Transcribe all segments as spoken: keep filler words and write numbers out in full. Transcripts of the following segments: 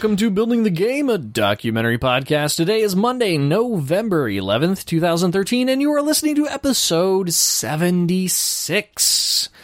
Welcome to Building the Game, a documentary podcast. Today is Monday, November eleventh, twenty thirteen, and you are listening to episode seventy-six.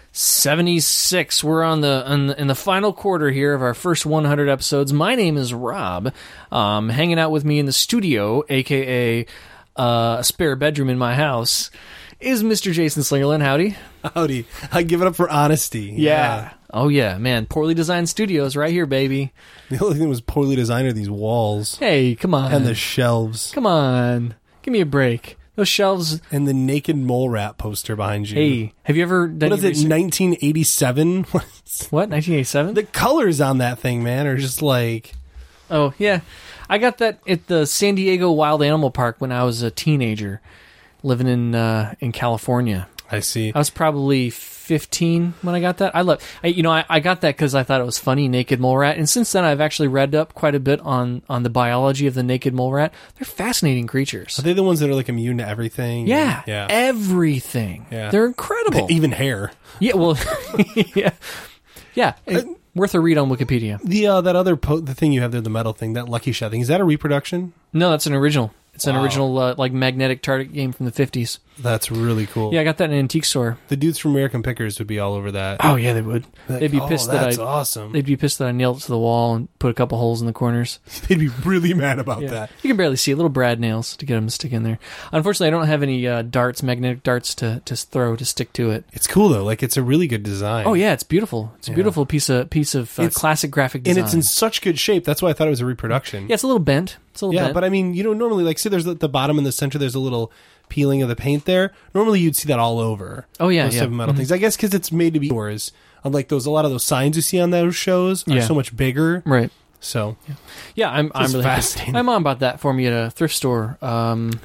seventy-six. We're on the, on the in the final quarter here of our first one hundred episodes. My name is Rob. Um, hanging out with me in the studio, aka uh, a spare bedroom in my house, is Mister Jason Slingerland. Howdy. Howdy. I give it up for honesty. Yeah. yeah. Oh, yeah, man. Poorly designed studios right here, baby. The only thing that was poorly designed are these walls. Hey, come on. And the shelves. Come on. Give me a break. Those shelves. And the naked mole rat poster behind you. Hey, have you ever done What is it, research? nineteen eighty-seven? What, nineteen eighty-seven? The colors on that thing, man, are just like... Oh, yeah. I got that at the San Diego Wild Animal Park when I was a teenager living in uh, in California. I see. I was probably fifteen when I got that. I love, I, you know, I, I got that because I thought it was funny, naked mole rat. And since then, I've actually read up quite a bit on on the biology of the naked mole rat. They're fascinating creatures. Are they the ones that are like immune to everything? Yeah, yeah. everything. Yeah. They're incredible. Even hair. Yeah, well, yeah, yeah. It, worth a read on Wikipedia. The uh, that other po- the thing you have there, the metal thing, that Lucky Shot thing, is that a reproduction? No, that's an original. It's Wow. an original, uh, like, magnetic target game from the fifties. That's really cool. Yeah, I got that in an antique store. The dudes from American Pickers would be all over that. Oh, yeah, they would. Like, They'd be oh, pissed that I... that's awesome. They'd be pissed that I nailed it to the wall and put a couple holes in the corners. They'd be really mad about Yeah. that. You can barely see it. Little brad nails to get them to stick in there. Unfortunately, I don't have any uh, darts, magnetic darts to, to throw to stick to it. It's cool, though. Like, it's a really good design. Oh, yeah, it's beautiful. It's a Yeah. beautiful piece of piece of uh, It's- classic graphic design. And it's in such good shape. That's why I thought it was a reproduction. Yeah, it's a little bent. It's a little Yeah, bent. but I mean, you know, normally, like, say there's at the bottom and the center, there's a little peeling of the paint there. Normally, you'd see that all over. Oh, yeah, those yeah. type of metal Mhm. things. I guess because it's made to be yours. Unlike those, a lot of those signs you see on those shows are Yeah. so much bigger. Right. So, Yeah, I'm, I'm is really fascinating. My mom bought that for me at a thrift store. Um,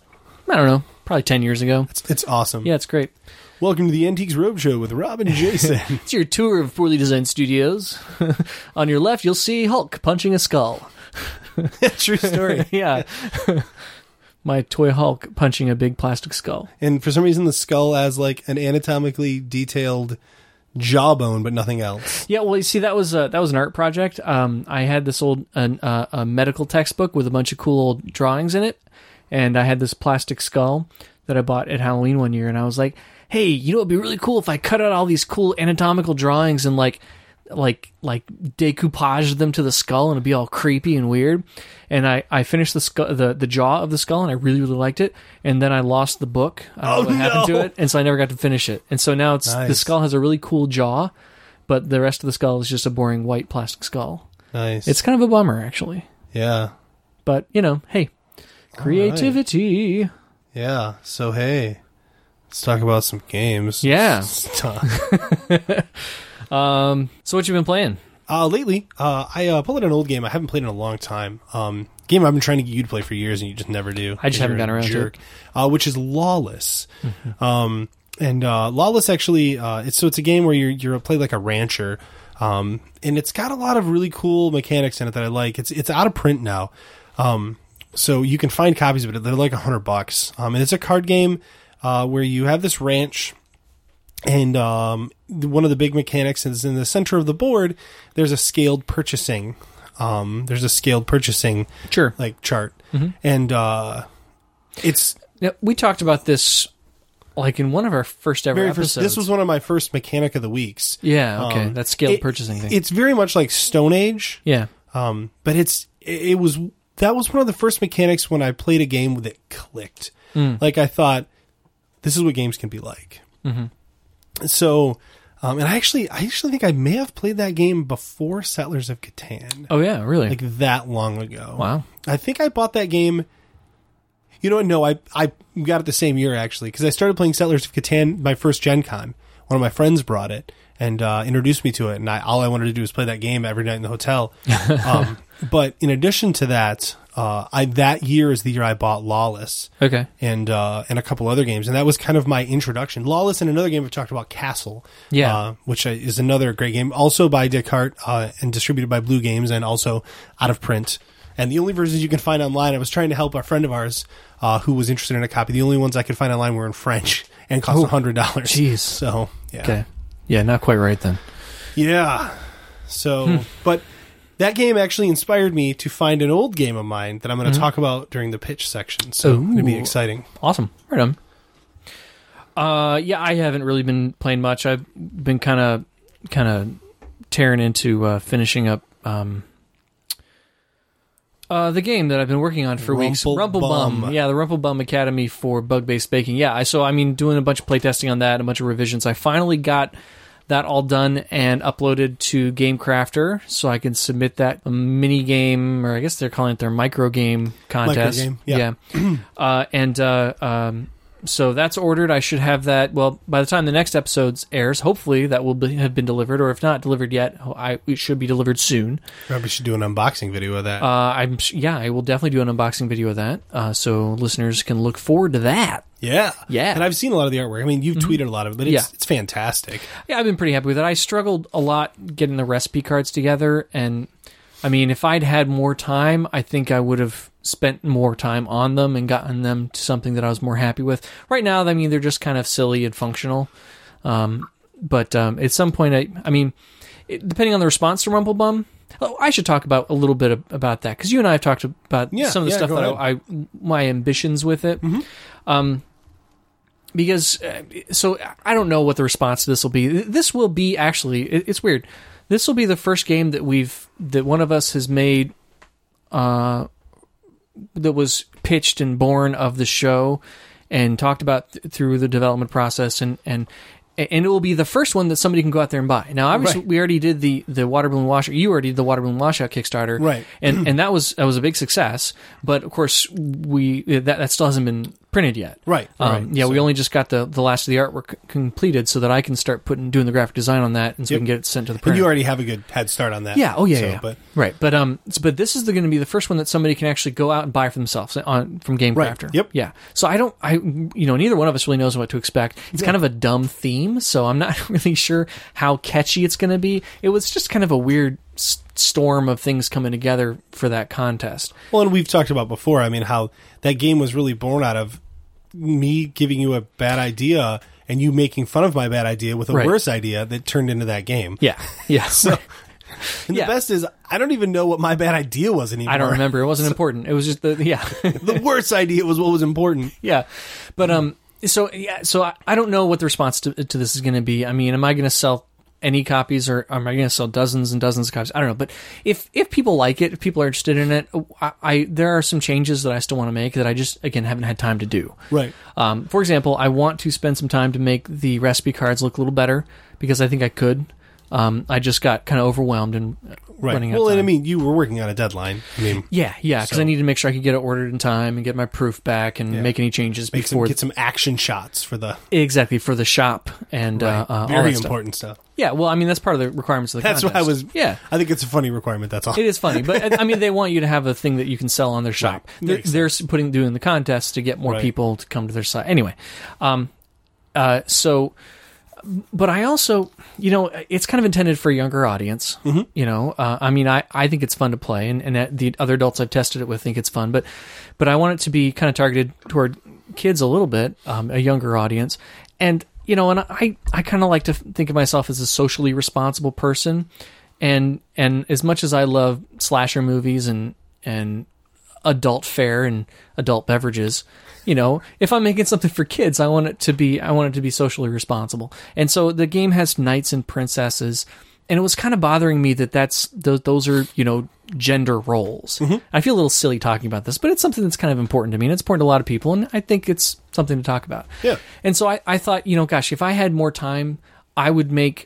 I don't know, probably ten years ago. it's, it's awesome. Yeah, it's great. Welcome to the Antiques Roadshow with Rob and Jason. It's your tour of poorly designed studios. On your left, you'll see Hulk punching a skull. True story. Yeah. My toy Hulk punching a big plastic skull. And for some reason, the skull has like an anatomically detailed jawbone, but nothing else. Yeah, well, you see, that was a, that was an art project. Um, I had this old an, uh, a medical textbook with a bunch of cool old drawings in it, and I had this plastic skull that I bought at Halloween one year, and I was like, hey, you know, it'd be really cool if I cut out all these cool anatomical drawings and like like like decoupage them to the skull, and it'd be all creepy and weird. And I, I finished the skull, the the jaw of the skull, and I really really liked it. And then I lost the book. I don't Oh, know what happened no. to it, and so I never got to finish it. And so now it's the Nice. skull has a really cool jaw, but the rest of the skull is just a boring white plastic skull. Nice. It's kind of a bummer, actually. yeah. But you know, hey, creativity. Yeah. So, hey, let's talk about some games. Yeah. Stuff. Um. So what you been playing? Uh, lately, uh, I uh, pulled out an old game I haven't played in a long time. Um, game I've been trying to get you to play for years, and you just never do. I just haven't You're a gotten around to jerk. Uh, which is Lawless. Um, and uh, Lawless actually, uh, it's so it's a game where you're you're play like a rancher, um, and it's got a lot of really cool mechanics in it that I like. It's it's out of print now, um, so you can find copies of it. They're like a hundred bucks, um, and it's a card game uh, where you have this ranch. And um, the- one of the big mechanics is in the center of the board, there's a scaled purchasing. Um, there's a scaled purchasing Sure. like chart. And uh, it's Now, we talked about this like in one of our first ever very episodes. first, this was one of my first mechanic of the weeks. yeah. Okay. Um, that scaled it- purchasing thing. It's very much like Stone Age. yeah. Um, but it's it, it was that was one of the first mechanics when I played a game that clicked. Mm. Like I thought, this is what games can be like. Mm-hmm. So, um, and I actually, I actually think I may have played that game before Settlers of Catan, Oh yeah. Really. like that long ago. wow. I think I bought that game. You know what? No, I I got it the same year actually because I started playing Settlers of Catan my first Gen Con. One of my friends brought it and uh, introduced me to it, and I, all I wanted to do was play that game every night in the hotel. um, but in addition to that, uh, I that year is the year I bought Lawless Okay. and uh, and a couple other games, and that was kind of my introduction. Lawless and another game we've talked about, Castle, Yeah. uh, which is another great game, also by Descartes uh, and distributed by Blue Games, and also out of print. And the only versions you can find online, I was trying to help a friend of ours uh, who was interested in a copy. The only ones I could find online were in French and cost a hundred dollars. Jeez. So yeah, Okay. Yeah. Not quite right then. yeah. So, Hmm. but that game actually inspired me to find an old game of mine that I'm going to mm-hmm. talk about during the pitch section. So Ooh. It'll be exciting. Awesome. Right on. Uh, yeah, I haven't really been playing much. I've been kind of, kind of tearing into uh, finishing up um, uh, the game that I've been working on for Rumple weeks. Rumple Bum. Bum. Yeah, the Rumple Bum Academy for bug-based baking. Yeah, I, so I mean, doing a bunch of playtesting on that, a bunch of revisions. I finally got that all done and uploaded to GameCrafter, so I can submit that mini game, or I guess they're calling it their micro game contest. Micro game, yeah. yeah. uh, and uh, um, so that's ordered. I should have that. Well, by the time the next episode airs, hopefully that will be, have been delivered, or if not delivered yet, I, it should be delivered soon. Probably should do an unboxing video of that. Uh, I'm yeah, I will definitely do an unboxing video of that, uh, so listeners can look forward to that. Yeah. Yeah. And I've seen a lot of the artwork. I mean, you've mm-hmm. tweeted a lot of it, but it's, yeah. it's fantastic. Yeah, I've been pretty happy with it. I struggled a lot getting the recipe cards together, and I mean, if I'd had more time, I think I would have spent more time on them and gotten them to something that I was more happy with. Right now, I mean, they're just kind of silly and functional. Um, but um, at some point, I, I mean, it, depending on the response to Rumple Bum, oh, I should talk about a little bit of, about that, because you and I have talked about yeah, some of the yeah, stuff that I, I, my ambitions with it. Mm-hmm. Um, because, uh, so I don't know what the response to this will be. This will be actually, it, it's weird. This will be the first game that we've, that one of us has made, uh, that was pitched and born of the show and talked about th- through the development process, and, and, and it will be the first one that somebody can go out there and buy. Now, obviously, right. we already did the, the water balloon washout. You already did the water balloon washout Kickstarter, right? And and that was that was a big success. But of course, we that that still hasn't been printed yet, right? Um, right. Yeah, so. we only just got the, the last of the artwork completed, so that I can start putting doing the graphic design on that, and so yep. we can get it sent to the printer. And you already have a good head start on that. Yeah. Oh yeah. So, yeah. But right. But um. But this is going to be the first one that somebody can actually go out and buy for themselves on from GameCrafter. Right. Yep. Yeah. So I don't. I you know neither one of us really knows what to expect. It's yeah. kind of a dumb theme, so I'm not really sure how catchy it's going to be. It was just kind of a weird s- storm of things coming together for that contest. Well, and we've talked about before, I mean, how that game was really born out of me giving you a bad idea and you making fun of my bad idea with a right. worse idea that turned into that game. Yeah. Yeah. So, and yeah. the best is, I don't even know what my bad idea was anymore. I don't remember. It wasn't so, important. It was just the, yeah. the worst idea was what was important. Yeah. But, um, So yeah, so I, I don't know what the response to, to this is going to be. I mean, am I going to sell any copies, or am I going to sell dozens and dozens of copies? I don't know. But if if people like it, if people are interested in it, I, I there are some changes that I still want to make that I just again haven't had time to do. Right. Um, for example, I want to spend some time to make the recipe cards look a little better, because I think I could. Um, I just got kind of overwhelmed and right. running out well, of time. and I mean, you were working on a deadline. I mean, yeah, yeah, because so. I needed to make sure I could get it ordered in time and get my proof back and yeah. make any changes make before some, get some action shots for the exactly for the shop and right. uh, uh, very all that important stuff. stuff. Yeah, well, I mean that's part of the requirements of the that's contest. That's what I was. Yeah, I think it's a funny requirement. That's all. It is funny, but I mean they want you to have a thing that you can sell on their shop. Right. They're, they're putting doing the contest to get more right. people to come to their site. Anyway, um, uh, so. But I also, you know, it's kind of intended for a younger audience. Mm-hmm. You know, uh, I mean, I, I think it's fun to play, and, and the other adults I've tested it with think it's fun. But but I want it to be kind of targeted toward kids a little bit, um, a younger audience. And, you know, and I, I kind of like to think of myself as a socially responsible person. And and as much as I love slasher movies and and adult fare and adult beverages, you know, if I'm making something for kids, I want it to be I want it to be socially responsible. And so the game has knights and princesses, and it was kind of bothering me that that's those, those are, you know, gender roles. Mm-hmm. I feel a little silly talking about this, but it's something that's kind of important to me, and it's important to a lot of people, and I think it's something to talk about. Yeah. And so I, I thought, you know, gosh, if I had more time, I would make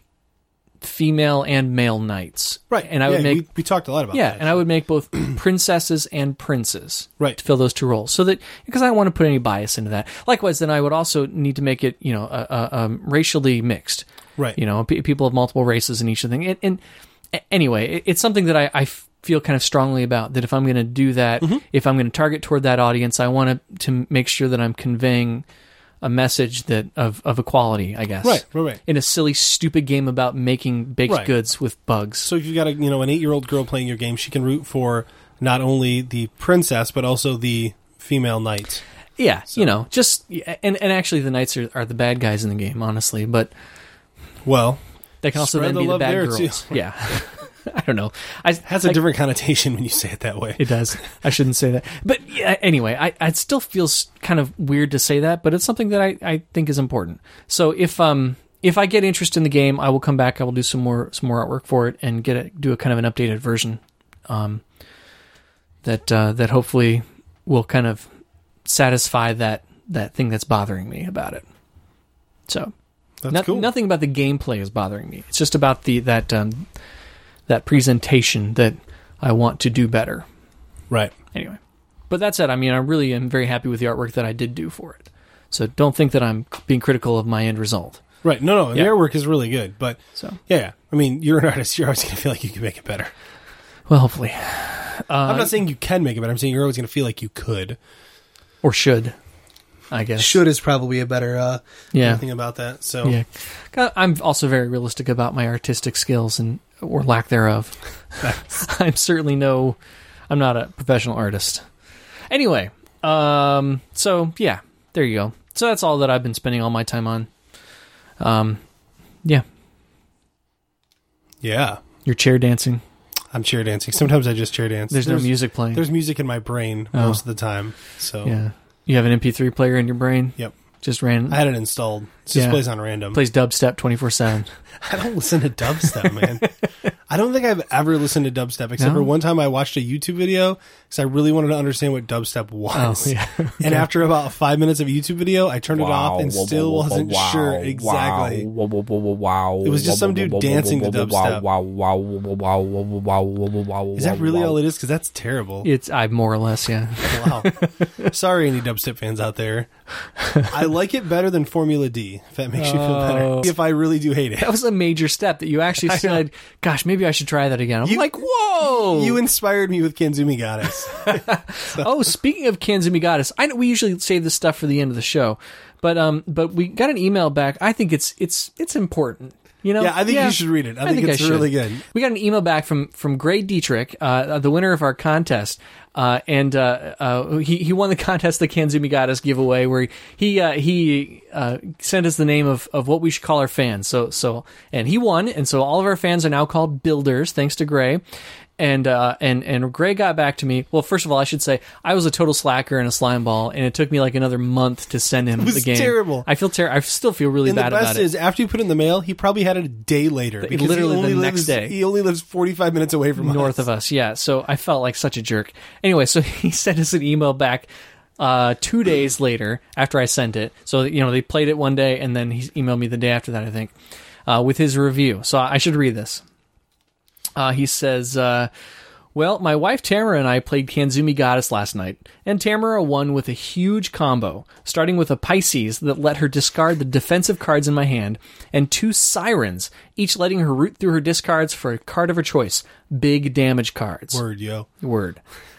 female and male knights. Right. And I yeah, would make we, we talked a lot about yeah, that. and I would make both princesses and princes. Right. To fill those two roles. So that because I don't want to put any bias into that. Likewise, then I would also need to make it, you know, uh, uh, um, racially mixed. Right. You know, p- people of multiple races in each of them. And, and anyway, it, it's something that I, I feel kind of strongly about, that if I'm going to do that, mm-hmm. if I'm going to target toward that audience, I want to to make sure that I'm conveying a message that of, of equality, I guess. Right, right, right. In a silly, stupid game about making baked right. goods with bugs. So if you've got a you know an eight-year-old girl playing your game, she can root for not only the princess but also the female knight. Yeah, so. you know, just and and actually the knights are, are the bad guys in the game, honestly. But well, they can also then the be the bad there girls. Too. Yeah. I don't know. I, It has a like, different connotation when you say it that way. It does. I shouldn't say that. But yeah, anyway, I, it still feels kind of weird to say that, but it's something that I, I think is important. So if um if I get interest in the game, I will come back. I will do some more some more artwork for it and get it, do a kind of an updated version um, that uh, that hopefully will kind of satisfy that, that thing that's bothering me about it. So That's no, cool. Nothing about the gameplay is bothering me. It's just about the that um, that presentation that I want to do better. Right. Anyway, but that said, I mean, I really am very happy with the artwork that I did do for it. So don't think that I'm being critical of my end result. Right. No, no. Yeah. The artwork is really good. But, So, yeah, yeah. I mean, you're an artist. You're always going to feel like you can make it better. well, hopefully, I'm not saying you can make it better. I'm saying you're always going to feel like you could. or should, I guess. Should is probably a better uh, Yeah. thing about that. So, Yeah. I'm also very realistic about my artistic skills and or lack thereof. I'm certainly no, I'm not a professional artist. Anyway, um, so yeah, there you go. So that's all that I've been spending all my time on. Um, yeah, yeah. you're chair dancing. I'm chair dancing. Sometimes I just chair dance. There's, no music playing. There's music in my brain Oh. most of the time. So, Yeah, you have an M P three player in your brain. Yep. Just ran. I had it installed. It just Yeah. plays on random. Plays dubstep twenty-four seven. I don't listen to dubstep, man. I don't think I've ever listened to dubstep, except No? for one time I watched a YouTube video because I really wanted to understand what dubstep was. Oh, yeah. And after about five minutes of a YouTube video, I turned it off and Wow, still wow, wasn't wow, sure wow, exactly. Wow, wow, wow, wow, It was just some wow, dude wow, dancing wow, to wow, dubstep. Wow, wow, wow, wow, wow, wow, wow, wow, Is that really wow. all it is? Because that's terrible. It's I more or less, yeah. Wow. Sorry, any dubstep fans out there. I like it better than Formula D, if that makes you feel better. Oh. If I really do hate it. That was a major step that you actually I know. said, "Gosh, maybe I should try that again." I'm You- like, "Whoa!" You inspired me with Kanzumi Goddess. Oh, speaking of Kanzumi Goddess, I know we usually save this stuff for the end of the show, but um, but we got an email back. I think it's it's it's important. You know? Yeah, I think you should read it. I, think, it's I should. really good. We got an email back from from Gray Dietrich, uh, the winner of our contest, uh, and uh, uh, he he won the contest, the Kanzumi Goddess giveaway, where he uh, he uh, sent us the name of, of what we should call our fans. So so and he won, and so all of our fans are now called builders, thanks to Gray. And uh, and and Gray got back to me. Well, first of all, I should say I was a total slacker and a slime ball, and it took me like another month to send him It was the game. terrible. I feel terrible. I still feel really And the bad best about it. is, after you put it in the mail, he probably had it a day later. The- because literally he only the lives, next day. He only lives forty-five minutes away from North us. of us, yeah. So I felt like such a jerk. Anyway, so he sent us an email back uh, two days later after I sent it. So, you know, they played it one day, and then he emailed me the day after that, I think, uh, with his review. So I should read this. Uh, he says, uh, well, my wife Tamara and I played Kanzumi Goddess last night, and Tamara won with a huge combo, starting with a Pisces that let her discard the defensive cards in my hand, and two Sirens, each letting her root through her discards for a card of her choice. Big damage cards. Word, yo. Word.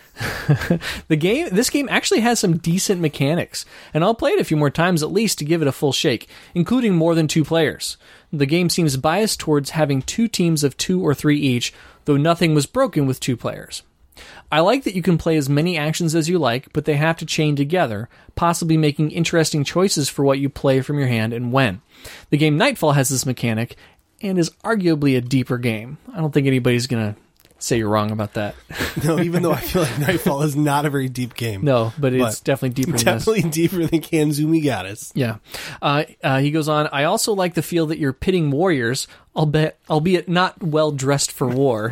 the game this game actually has some decent mechanics, and I'll play it a few more times at least to give it a full shake, including more than two players. The game seems biased towards having two teams of two or three each, though nothing was broken with two players. I like that you can play as many actions as you like, but they have to chain together, possibly making interesting choices for what you play from your hand and when. The game Nightfall has this mechanic, and is arguably a deeper game. I don't think anybody's going to say you're wrong about that. No, even though I feel like Nightfall is not a very deep game. No, but it's But definitely deeper than Definitely deeper than Kanzumi Goddess. this. Yeah. Uh, uh, he goes on, I also like the feel that you're pitting warriors, albeit, albeit not well dressed for war,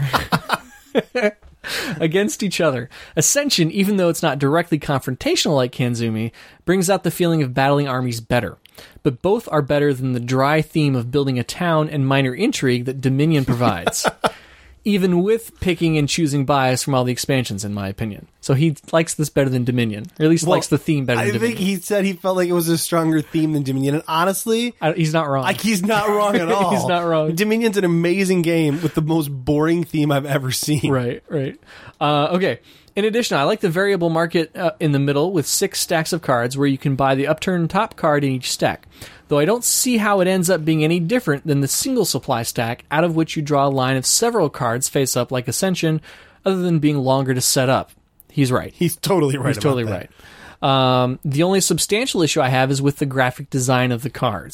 against each other. Ascension, even though it's not directly confrontational like Kanzumi, brings out the feeling of battling armies better. But both are better than the dry theme of building a town and minor intrigue that Dominion provides. Even with picking and choosing bias from all the expansions, in my opinion. So he likes this better than Dominion. Or at least Well, likes the theme better I than think Dominion. he said he felt like it was a stronger theme than Dominion. And honestly, I, he's not wrong. like he's not wrong at all. He's not wrong. Dominion's an amazing game with the most boring theme I've ever seen. Right, right. Uh, okay. In addition, I like the variable market uh, in the middle with six stacks of cards where you can buy the upturned top card in each stack. Though I don't see how it ends up being any different than the single supply stack, out of which you draw a line of several cards face up like Ascension, other than being longer to set up. He's right. He's totally right. He's totally about that. right. Um, the only substantial issue I have is with the graphic design of the cards.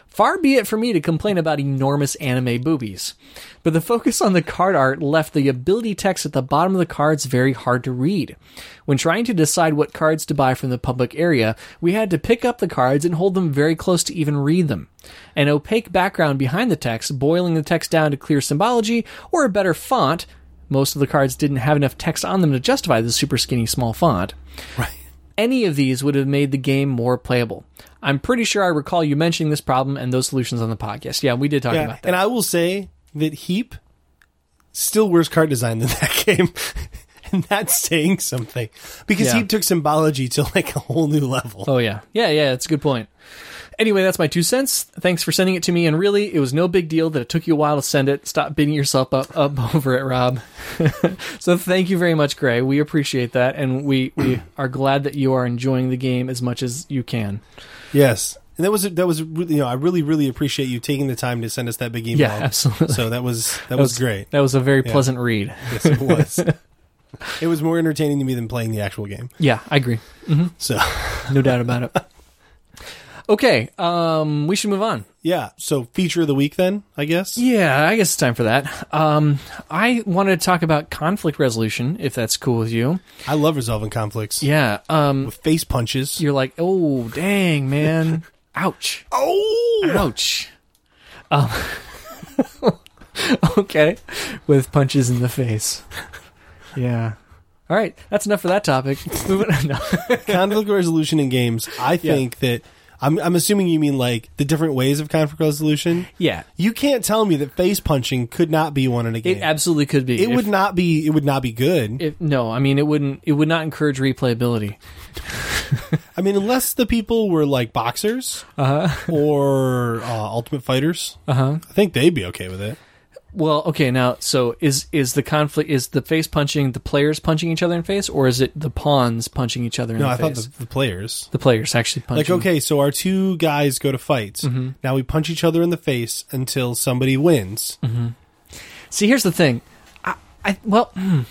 Far be it for me to complain about enormous anime boobies, but the focus on the card art left the ability text at the bottom of the cards very hard to read. When trying to decide what cards to buy from the public area, we had to pick up the cards and hold them very close to even read them. An opaque background behind the text, boiling the text down to clear symbology, or a better font. Most of the cards didn't have enough text on them to justify the super skinny small font. Right. Any of these would have made the game more playable. I'm pretty sure I recall you mentioning this problem and those solutions on the podcast. Yeah, we did talk Yeah, about that. and I will say that Heap still worse card design than that game. And that's saying something. Because Yeah. Heap took symbology to like a whole new level. Oh, yeah. Yeah, yeah, that's a good point. Anyway, that's my two cents. Thanks for sending it to me, and really, it was no big deal that it took you a while to send it. Stop beating yourself up, up over it, Rob. So thank you very much, Gray. We appreciate that, and we, we are glad that you are enjoying the game as much as you can. Yes. And that was that was really, you know, I really really appreciate you taking the time to send us that big email. Yeah, absolutely. So that was that, was, great. That was a very pleasant read. Yes, it was. It was more entertaining to me than playing the actual game. Yeah, I agree. Mm-hmm. So No doubt about it. Okay, um, we should move on. yeah, so feature of the week then, I guess. Yeah, I guess it's time for that. Um, I wanted to talk about conflict resolution, if that's cool with you. I love resolving conflicts. Yeah, um, With face punches. you're like, oh, dang, man. Ouch. Oh, Ouch. Um, okay, with punches in the face. Yeah. All right, that's enough for that topic. Moving on. No. conflict resolution in games. I think that I'm I'm assuming you mean like the different ways of conflict resolution. Yeah, You can't tell me that face punching could not be one in a game. it absolutely could be. It If- would not be. It would not be good. If, no, I mean it wouldn't. It would not encourage replayability. I mean, unless the people were like boxers Uh-huh. or uh, Ultimate Fighters, Uh-huh. I think they'd be okay with it. Well, okay, now, so is is the conflict, is the face punching the players punching each other in the face, or is it the pawns punching each other in No, the I face? thought the, the players. The players actually punching. Like, okay, so our two guys go to fights. Mm-hmm. Now we punch each other in the face until somebody wins. See, here's the thing. I, I well, hmm.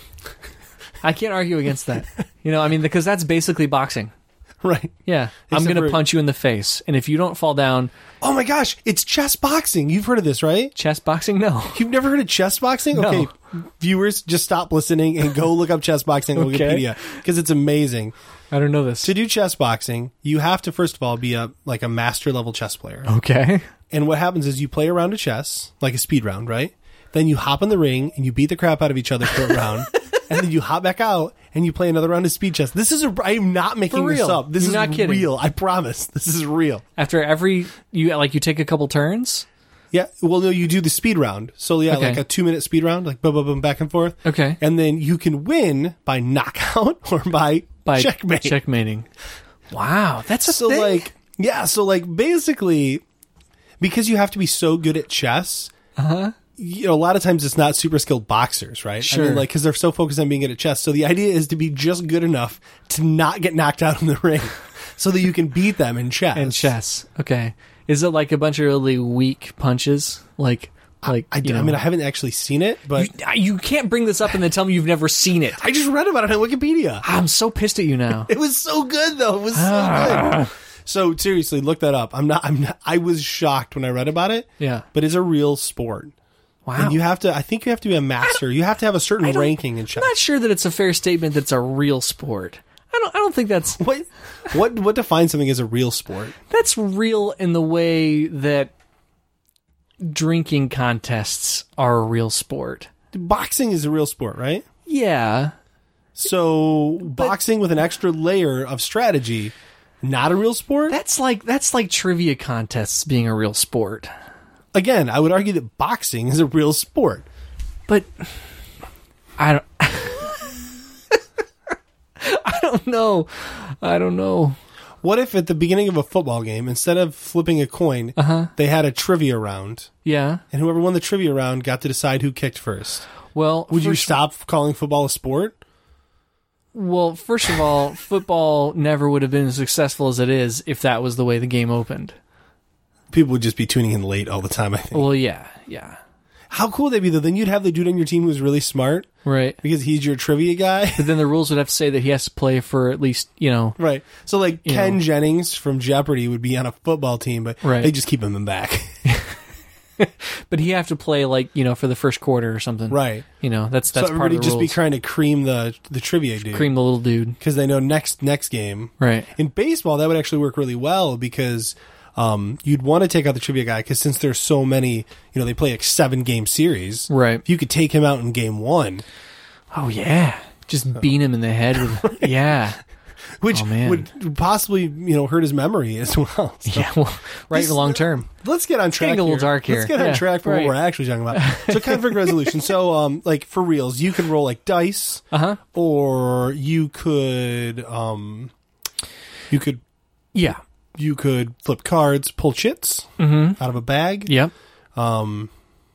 I can't argue against that. You know, I mean, because that's basically boxing. Right. Yeah, I'm Except going to for- punch you in the face, and if you don't fall down, Oh my gosh, it's chess boxing. You've heard of this, right? chess boxing, no. You've never heard of chess boxing? No. Okay, viewers, just stop listening and go look up chess boxing on Okay. Wikipedia because it's amazing. I don't know this. To do chess boxing, you have to first of all be a like a master level chess player. Okay. And what happens is you play a round of chess, like a speed round, right? Then you hop in the ring and you beat the crap out of each other for a round. And then you hop back out and you play another round of speed chess. This is a, I'm not making For this real. up. This You're is not kidding. real. I promise. This is real. After every, you like you take a couple turns. Yeah. Well, no, you do the speed round. So yeah, Okay. like a two minute speed round, like boom, boom, boom, back and forth. Okay. And then you can win by knockout or by, By checkmate. checkmating. Wow, that's a So thing. like, yeah. So like basically, because you have to be so good at chess, Uh-huh. you know, a lot of times it's not super skilled boxers, right? I Sure. mean, like, because they're so focused on being good at chess. So the idea is to be just good enough to not get knocked out in the ring so that you can beat them in chess. And chess. Okay. Is it like a bunch of really weak punches? Like, like I, you d- I know. mean, I haven't actually seen it, but you, you can't bring this up and then tell me you've never seen it. I just read about it on Wikipedia. I'm so pissed at you now. It was so good, though. It was so Ah. good. So seriously, look that up. I'm not. I'm. Not, I was shocked when I read about it. Yeah. But it's a real sport. Wow. And you have to. I think you have to be a master. You have to have a certain I don't- ranking in chess. I'm not sure that it's a fair statement that it's a real sport. I don't. I don't think that's What? What? What defines something as a real sport? that's real in the way that drinking contests are a real sport. Boxing is a real sport, right? Yeah. So boxing with an extra layer of strategy, not a real sport. That's like that's like trivia contests being a real sport. Again, I would argue that boxing is a real sport. But I don't I don't know. I don't know. What if at the beginning of a football game, instead of flipping a coin, Uh-huh. they had a trivia round, Yeah. and whoever won the trivia round got to decide who kicked first? Well, Would you first- stop calling football a sport? Well, first of all, football never would have been as successful as it is if that was the way the game opened. People would just be tuning in late all the time, I think. Well, yeah, yeah. How cool would that be, though? Then you'd have the dude on your team who's really smart Right. because he's your trivia guy. But then the rules would have to say that he has to play for at least, you know, Right. So, like, You Ken know. Jennings from Jeopardy would be on a football team, but Right. they just keep him in back. but he have to play like, you know, for the first quarter or something. Right. You know, that's that's so part everybody of the just rules. be trying to cream the the trivia dude. Cream the little dude. Because they know next next game. Right. In baseball, that would actually work really well because um, you'd want to take out the trivia guy because since there's so many, you know, they play like seven game series. Right. If you could take him out in game one, Oh yeah. Just beat him in the head with yeah. which Oh, man. would possibly, you know, hurt his memory as well. So Yeah, well, right This- long term. let's get on track. getting a little here. dark here. Let's get on Yeah, track for right. what we're actually talking about. So conflict resolution. So, um, like for reals, you can roll like dice, Uh-huh. or you could, um, you could, Yeah. you could flip cards, pull chits out of a bag. Yep. Um,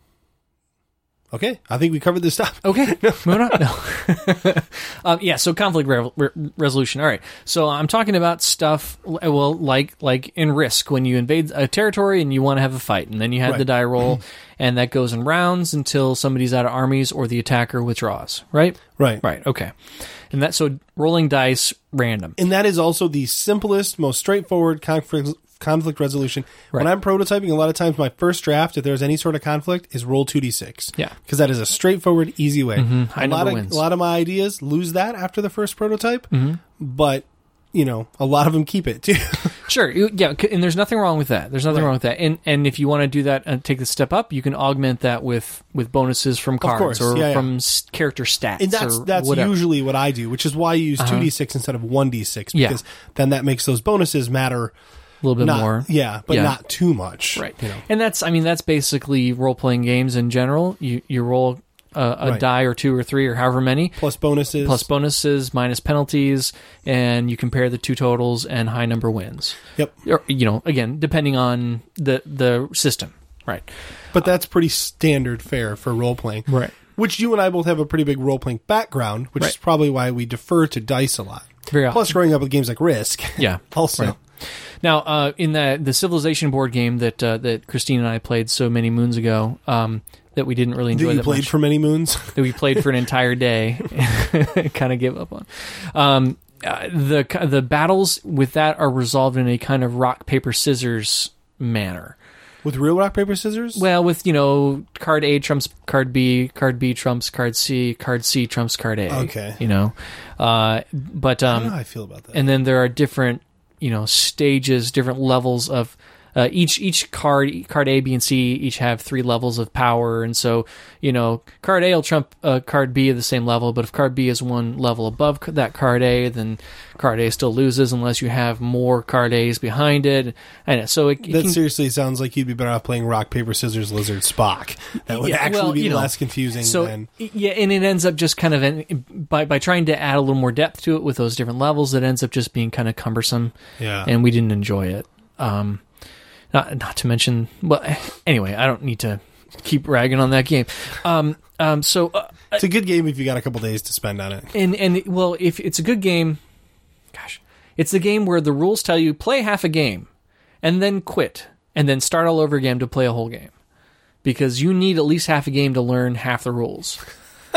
okay, I think we covered this stuff. Okay, moving on. No. um, yeah, so conflict re- re- resolution. All right, so I'm talking about stuff. Well, like like in Risk, when you invade a territory and you want to have a fight, and then you have Right. the die roll, and that goes in rounds until somebody's out of armies or the attacker withdraws. Right. Right. Right. Okay. And that so rolling dice random. And that is also the simplest, most straightforward conflict conflict resolution. When Right. I'm prototyping, a lot of times my first draft, if there's any sort of conflict, is roll two d six. Yeah. Because that is a straightforward, easy way. High a lot number of wins. a lot of my ideas lose that after the first prototype, but you know, a lot of them keep it too. Sure, you- yeah, c- and there's nothing wrong with that. There's nothing Right. wrong with that. And and if you want to do that and take the step up, you can augment that with with bonuses from cards course, or yeah, yeah. from s- character stats. And that's or that's whatever. usually what I do, which is why I use two d six instead of one d six Yeah. because then that makes those bonuses matter a little bit not, more. Yeah, but Yeah. not too much. Right. You know. And that's, I mean, that's basically role playing games in general. You you roll a, a Right. die or two or three or however many, Plus bonuses. plus bonuses, minus penalties, and you compare the two totals, and high number wins. Yep. Or, you know, again, depending on the the system. Right. But that's pretty standard fare for role playing. Right. Which you and I both have a pretty big role playing background, which is Right. probably why we defer to dice a lot. Very often. Plus, growing up with games like Risk. Yeah. Also. Right. Now, uh, in the the Civilization board game that uh, that Christine and I played so many moons ago, um, that we didn't really enjoy That you that played much, for many moons. that we played for an entire day, kind of gave up on. Um, uh, the the battles with that are resolved in a kind of rock paper scissors manner. With real rock, paper, scissors? Well, with, you know, card A trumps card B, card B trumps card C, card C trumps card A. Okay. You know, uh, but I um, don't know how I feel about that. and then there are different, you know, stages, different levels of uh, each each card. Card A, B, and C each have three levels of power, and so, you know, card A will trump uh, card B at the same level. But if card B is one level above c- that card A, then card A still loses unless you have more card A's behind it. And so it, it that can, seriously sounds like you'd be better off playing rock, paper, scissors, lizard, Spock. That would Yeah, actually well, be you know, less confusing so than... yeah, and it ends up just kind of an, by by trying to add a little more depth to it with those different levels. It ends up just being kind of cumbersome. Yeah. And we didn't enjoy it. Um, not not to mention, well, anyway, I don't need to keep ragging on that game. Um, um, so uh, It's a good game if you got a couple days to spend on it. and and well, if it's a good game, gosh, it's the game where the rules tell you play half a game, and then quit, and then start all over again to play a whole game, because you need at least half a game to learn half the rules.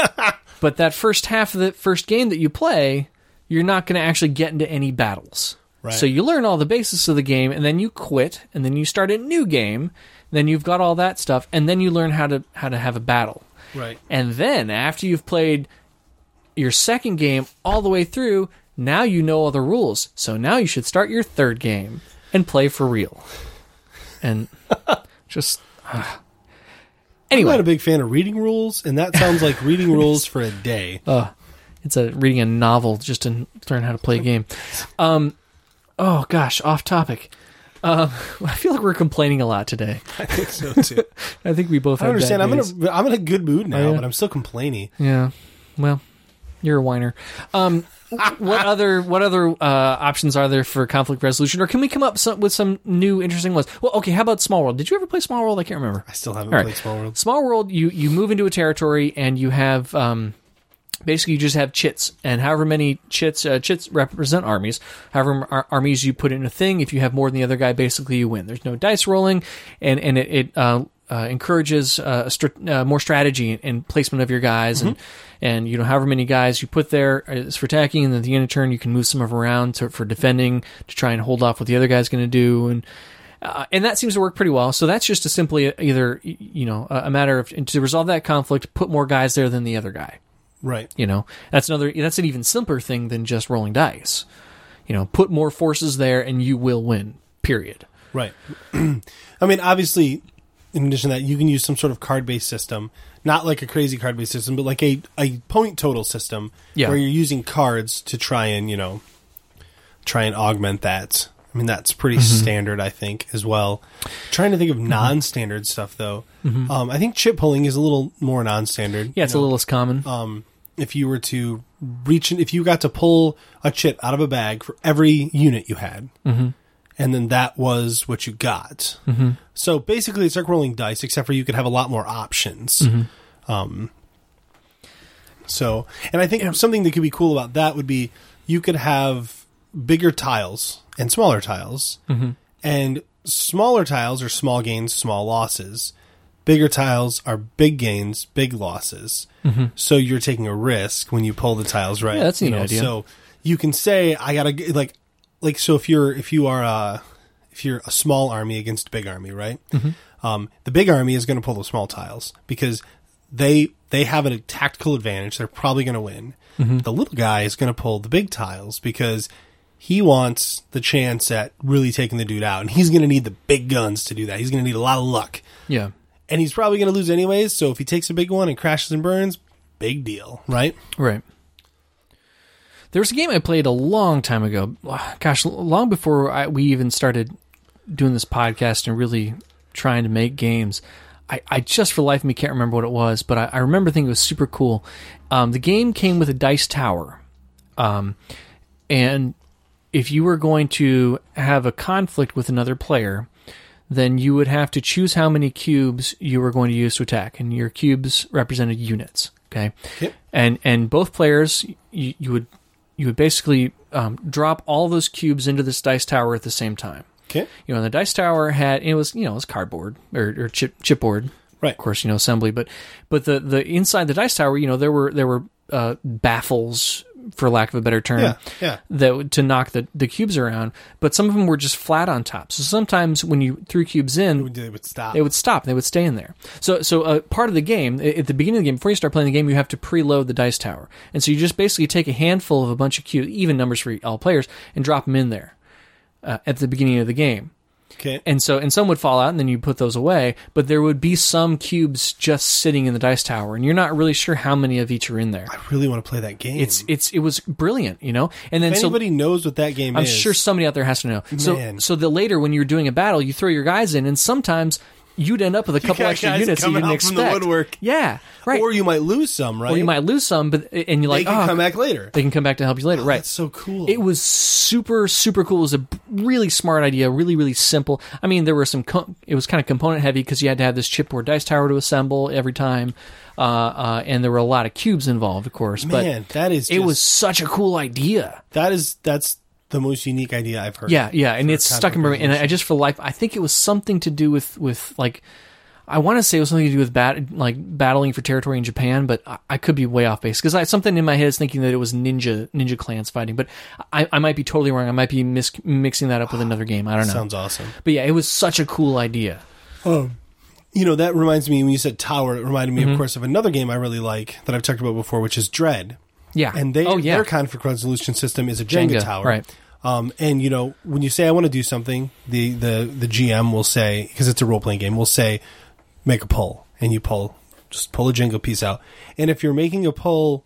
But that first half of the first game that you play, you're not going to actually get into any battles. Right. So you learn all the basics of the game, and then you quit, and then you start a new game. Then you've got all that stuff, and then you learn how to how to have a battle. Right. And then after you've played your second game all the way through, now you know all the rules. So now you should start your third game and play for real. And just uh. I'm anyway, not a big fan of reading rules, and that sounds like reading rules for a day. uh, it's a reading a novel just to learn how to play a game. Um, oh gosh, off topic. Um, I feel like we're complaining a lot today. I think so too. I think we both I have don't understand. bad I'm in days. a I'm in a good mood now, Oh, yeah. but I'm still complaining. Yeah. Well, you're a whiner. Um, what other what other uh, options are there for conflict resolution, or can we come up some, with some new interesting ones? Well, okay. How about Small World? Did you ever play Small World? I can't remember. I still haven't All right. played Small World. Small World, you you move into a territory and you have um, basically you just have chits, and however many chits uh, chits represent armies. However ar- armies you put in a thing, if you have more than the other guy, basically you win. There's no dice rolling, and and it, it uh, uh, encourages uh, a str- uh, more strategy and placement of your guys, mm-hmm. and and you know however many guys you put there is for attacking, and then at the end of turn you can move some of them around to, for defending to try and hold off what the other guy's going to do, and uh, and that seems to work pretty well. So that's just a simply either you know a matter of to resolve that conflict, put more guys there than the other guy. Right. You know, that's another. That's an even simpler thing than just rolling dice. You know, put more forces there, and you will win. Period. Right. I mean, obviously, in addition to that, you can use some sort of card-based system, not like a crazy card-based system, but like a, a point total system yeah. where you're using cards to try and, you know, try and augment that. I mean, that's pretty mm-hmm. standard, I think, as well. Trying to think of mm-hmm. non-standard stuff, though. Mm-hmm. Um, I think chip pulling is a little more non-standard. Yeah, it's know? a little less common. Um, if you were to reach, if you got to pull a chip out of a bag for every unit you had, mm-hmm. and then that was what you got. Mm-hmm. So basically, it's like rolling dice, except for you could have a lot more options. Mm-hmm. Um, so, and I think yeah. something that could be cool about that would be you could have bigger tiles and smaller tiles, mm-hmm. and smaller tiles are small gains, small losses. Bigger tiles are big gains, big losses. Mm-hmm. So you're taking a risk when you pull the tiles right. Yeah, that's a neat you know? idea. So you can say, I gotta like. Like, so if you're, if you are, uh, if you're a small army against a big army, right? Mm-hmm. Um, the big army is going to pull the small tiles because they, they have a tactical advantage. They're probably going to win. Mm-hmm. The little guy is going to pull the big tiles because he wants the chance at really taking the dude out. And he's going to need the big guns to do that. He's going to need a lot of luck. Yeah. And he's probably going to lose anyways. So if he takes a big one and crashes and burns, big deal, right? Right. There was a game I played a long time ago. Gosh, long before I, we even started doing this podcast and really trying to make games. I, I just for the life of me can't remember what it was, but I, I remember thinking it was super cool. Um, the game came with a dice tower. Um, and if you were going to have a conflict with another player, then you would have to choose how many cubes you were going to use to attack. And your cubes represented units. Okay. Yep. And, and both players, you, you would... You would basically um, drop all those cubes into this dice tower at the same time. Okay. You know, the dice tower had it was you know it was cardboard or, or chip chipboard, right? Of course, you know assembly, but but the, the inside the dice tower, you know, there were there were uh, baffles, for lack of a better term, yeah, yeah. that to knock the, the cubes around. But some of them were just flat on top. So sometimes when you threw cubes in, they would stop. They would stop. They would stay in there. So so uh, part of the game, at the beginning of the game, before you start playing the game, you have to preload the dice tower. And so you just basically take a handful of a bunch of cubes, even numbers for all players, and drop them in there uh, at the beginning of the game. Okay. And so, and some would fall out, and then you put those away. But there would be some cubes just sitting in the dice tower, and you're not really sure how many of each are in there. I really want to play that game. It's it's it was brilliant, you know. And then if anybody so, knows what that game I'm is, I'm sure somebody out there has to know. So Man. so the later when you're doing a battle, you throw your guys in, and sometimes you'd end up with a couple got extra guys units you coming didn't out expect. from the woodwork. Yeah, right. Or you might lose some, right? Or you might lose some, but and you're they like, can oh, come back later. They can come back to help you later, Oh, right? That's so cool. It was super, super cool. It was a really smart idea, really, really simple. I mean, there were some. Co- it was kind of component heavy because you had to have this chipboard dice tower to assemble every time, uh, uh, and there were a lot of cubes involved, of course. Man, but that is. It just, was such a cool idea. That is that's the most unique idea I've heard. Yeah, yeah, and it's stuck in my brain. And I just for life, I think it was something to do with with like. I want to say it was something to do with bat, like battling for territory in Japan, but I, I could be way off base because something in my head is thinking that it was ninja ninja clans fighting, but I, I might be totally wrong. I might be mis- mixing that up with another game. I don't know. Sounds awesome. But yeah, it was such a cool idea. Oh, you know that reminds me when you said tower. It reminded me, mm-hmm. of course, of another game I really like that I've talked about before, which is Dread. Yeah, and they oh, yeah. their conflict resolution system is a Jenga, Jenga tower, right? Um, and you know when you say I want to do something, the the the G M will say, because it's a role playing game, will say, make a pull, and you pull, just pull a Jenga piece out. And if you're making a pull,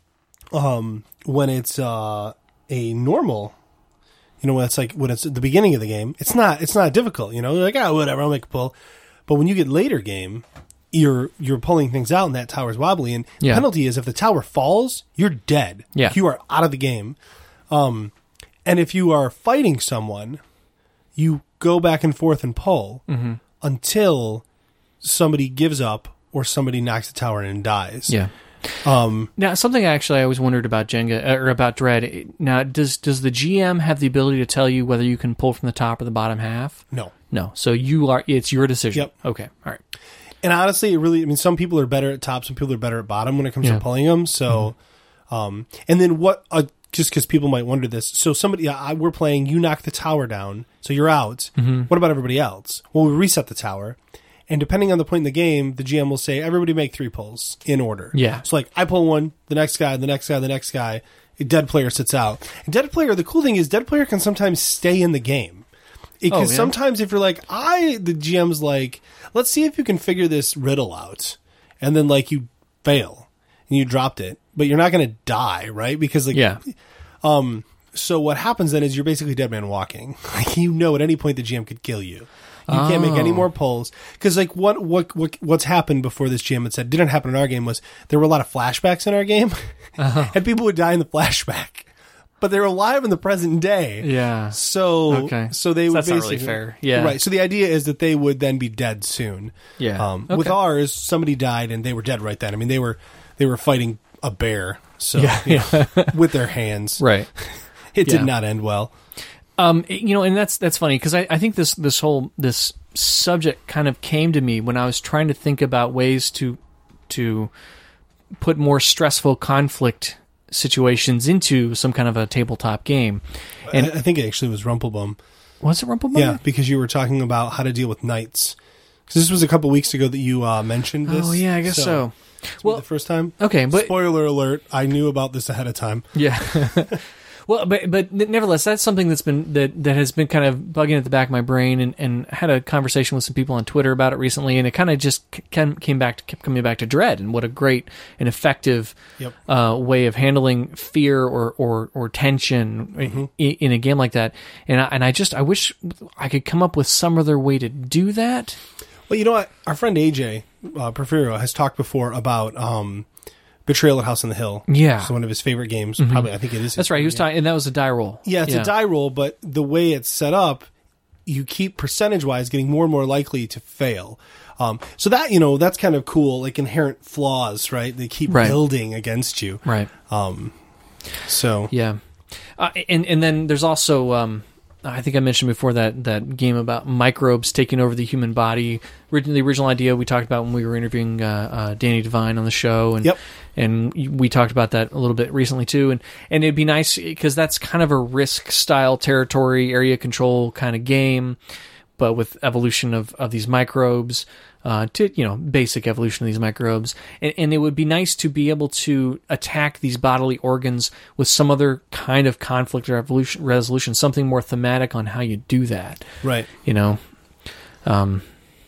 um, when it's uh, a normal, you know, when it's like when it's at the beginning of the game, it's not it's not difficult. You know, you're like, oh, whatever, I'll make a pull. But when you get later game, you're you're pulling things out, and that tower's wobbly. And yeah. the penalty is if the tower falls, you're dead. Yeah, you are out of the game. Um, and if you are fighting someone, you go back and forth and pull mm-hmm. until somebody gives up or somebody knocks the tower in and dies. Yeah. Um, Now, something actually I always wondered about Jenga uh, or about Dread. Now, does does the G M have the ability to tell you whether you can pull from the top or the bottom half? no. No. So you are. It's your decision. Yep. Okay. All right. And honestly, it really, I mean, some people are better at top, some people are better at bottom when it comes Yeah. to pulling them. So, um, and then what, uh, just because people might wonder this. So somebody, uh, I, we're playing, you knock the tower down, so you're out. What about everybody else? Well, we reset the tower. And depending on the point in the game, the G M will say, everybody make three pulls in order. Yeah. So like, I pull one, the next guy, the next guy, the next guy, a dead player sits out. And dead player, the cool thing is dead player can sometimes stay in the game. Because Oh, yeah? sometimes if you're like, I, the G M's like, let's see if you can figure this riddle out. And then like you fail and you dropped it, but you're not going to die, right? Because like, Yeah. um, so what happens then is you're basically dead man walking. Like, you know, at any point the G M could kill you. You can't make any Oh. more pulls. Cause like what, what, what, what's happened before this G M had said didn't happen in our game was there were a lot of flashbacks in our game Uh-huh. and people would die in the flashback, but they're alive in the present day. Yeah. So, Okay. so they So would that's not basically, really fair. Yeah. right. So the idea is that they would then be dead soon. Yeah. Um, Okay. With ours, somebody died and they were dead right then. I mean, they were they were fighting a bear, so Yeah, you know, with their hands. Right. It Yeah. did not end well. Um, you know, and that's that's funny because I, I think this this whole this subject kind of came to me when I was trying to think about ways to to put more stressful conflict situations into some kind of a tabletop game. And I, I think it actually was Rumplebum. was it Rumplebum? Yeah, because you were talking about how to deal with knights. Because this was a couple weeks ago that you uh, mentioned this. Oh yeah, I guess so. Well, Well, the first time. okay, but Spoiler alert! I knew about this ahead of time. yeah. Well, but but nevertheless, that's something that's been that that has been kind of bugging at the back of my brain, and, and had a conversation with some people on Twitter about it recently, and it kind of just came came back to, kept coming back to Dread, and what a great and effective Yep. uh, way of handling fear or or, or tension Mm-hmm. in, in a game like that. And I, and I just I wish I could come up with some other way to do that. Well, you know what? Our friend A J uh, Porfirio has talked before about um, Betrayal at House on the Hill. Yeah. It's one of his favorite games. Probably, I think it is. his That's right. He was favorite talking, and that was a die roll. game. Yeah, it's a die roll, but the way it's set up, you keep percentage-wise getting more and more likely to fail. Um, so that, you know, that's kind of cool, like inherent flaws, right? They keep Right. building against you. Right. Um, so, Yeah, uh, and and then there's also um, I think I mentioned before that that game about microbes taking over the human body. Originally, the original idea we talked about when we were interviewing uh, uh, Danny Devine on the show, and Yep. and we talked about that a little bit recently too. And and it'd be nice because that's kind of a risk style territory, area control kind of game, but with evolution of of these microbes. Uh, to you know, basic evolution of these microbes, and, and it would be nice to be able to attack these bodily organs with some other kind of conflict or evolution resolution, something more thematic on how you do that. right. You know, um,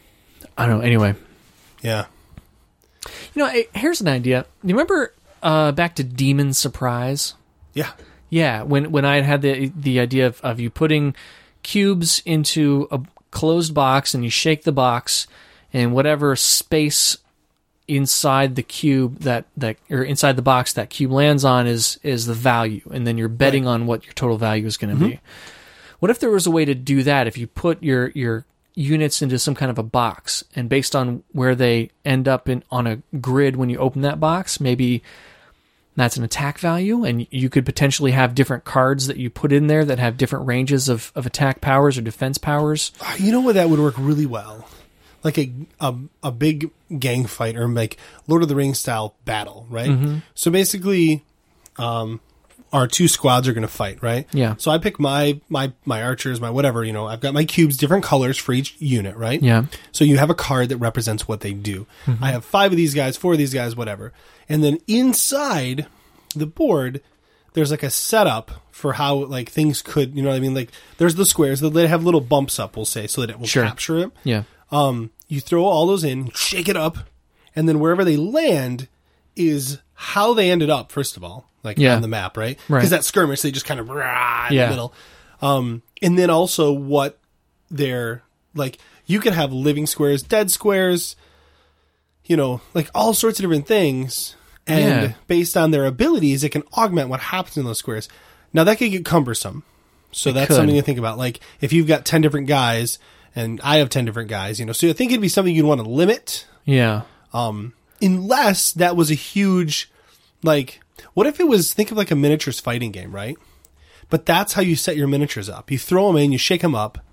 I don't know. Anyway, Yeah. you know, eh, here's an idea. You remember uh, back to Demon Surprise? Yeah. Yeah, when when I had the the idea of, of you putting cubes into a closed box and you shake the box. And whatever space inside the cube that, that or inside the box that cube lands on is is the value, and then you're betting Right. on what your total value is going to be. What if there was a way to do that? If you put your your units into some kind of a box, and based on where they end up in on a grid when you open that box, maybe that's an attack value, and you could potentially have different cards that you put in there that have different ranges of, of attack powers or defense powers. You know what? That would work really well. Like a, a a big gang fight or like Lord of the Rings style battle, right? Mm-hmm. So basically, um, our two squads are going to fight, right? Yeah. So I pick my my my archers, my whatever, you know. I've got my cubes, different colors for each unit, right? Yeah. So you have a card that represents what they do. Mm-hmm. I have five of these guys, four of these guys, whatever, and then inside the board, there's like a setup for how like things could, you know what I mean? Like there's the squares that they have little bumps up, we'll say, so that it will Sure. capture it. Yeah. Um, you throw all those in, shake it up, and then wherever they land is how they ended up, first of all, like Yeah. on the map, right? Right. Because that skirmish, they just kind of rah, in Yeah. the middle. Um, and then also what they're, like, you could have living squares, dead squares, you know, like all sorts of different things. And Yeah. based on their abilities, it can augment what happens in those squares. Now, that could get cumbersome. So It that's could. something to think about. Like, if you've got ten different guys, and I have ten different guys, you know, so I think it'd be something you'd want to limit. Yeah. Um, unless that was a huge, like, what if it was, think of like a miniatures fighting game, right? But that's how you set your miniatures up. You throw them in, you shake them up,